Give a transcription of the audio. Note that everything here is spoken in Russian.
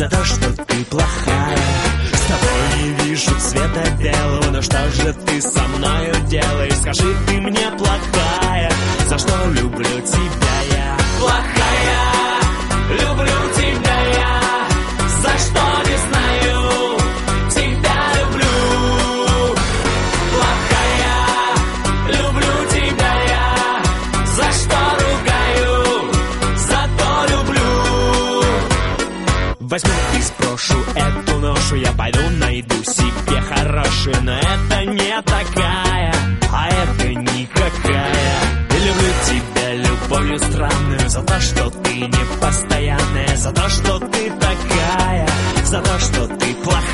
то, что ты плохая. С тобой не вижу цвета белого, но что же ты со мною делаешь? Скажи, ты мне плохая, за что люблю тебя я? Плохая, люблю тебя я, за что не знаю, тебя люблю. Плохая, люблю тебя я, за что ругаю, зато люблю. Возьму и сброшу эту ношу, я пойду найду себе хорошую, но это не такая, а это никакая. Люблю тебя любовью странную, за то, что ты не постоянная, за то, что ты такая, за то, что ты плохая.